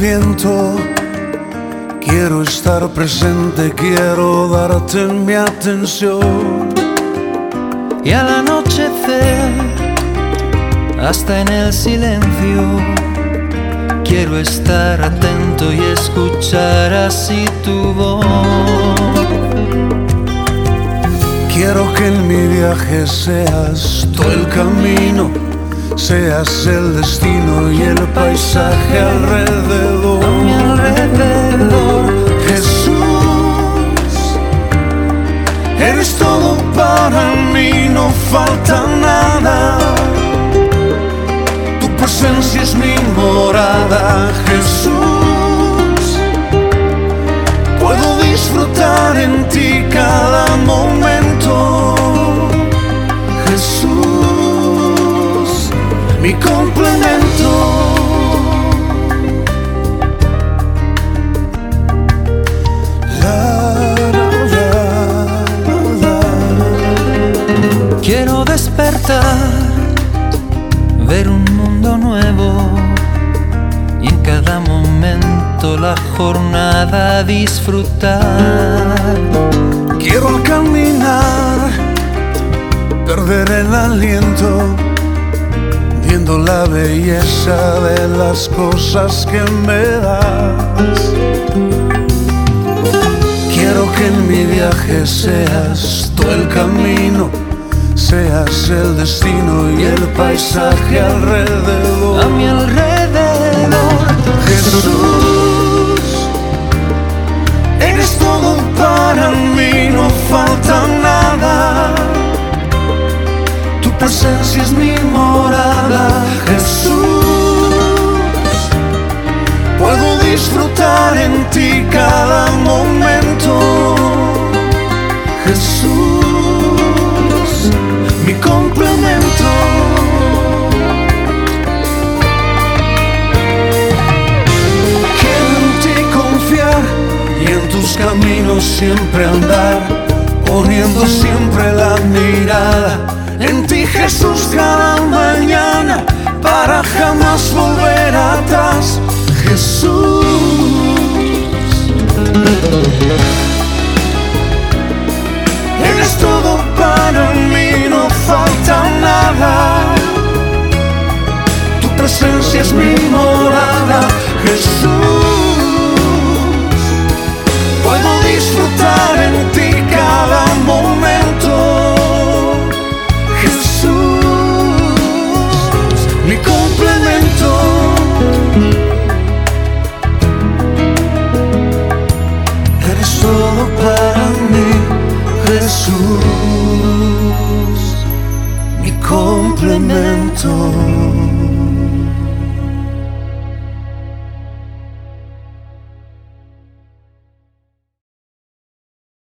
viento. Quiero estar presente, quiero darte mi atención. Y al anochecer, hasta en el silencio, quiero estar atento y escuchar así tu voz. Quiero que en mi viaje seas tú el camino, seas el destino y el paisaje alrededor. A mi alrededor, Jesús, eres todo para mí, no falta nada. Tu presencia es mi morada, Jesús. Puedo disfrutar en ti cada momento, Jesús, mi complemento. quiero despertar, ver un mundo nuevo y en cada momento la jornada disfrutar. Quiero al caminar perder el aliento, viendo la belleza de las cosas que me das. Quiero que en mi viaje seas tú el camino, seas el destino y el paisaje alrededor. A mi alrededor, Jesús, eres todo para mí, no falta nada. Tu presencia es mi morada, Jesús. Puedo disfrutar en ti cada momento, Jesús, mi complemento. Quiero en ti confiar y en tus caminos siempre andar, poniendo siempre la mirada en ti, Jesús, cada mañana, para jamás volver atrás, Jesús. Eres todo para mí, no falta nada. Tu presencia es mi morada, Jesús. Puedo disfrutar en ti cada momento, Jesús, mi complemento. Eres todo para mí, Jesús, mi complemento.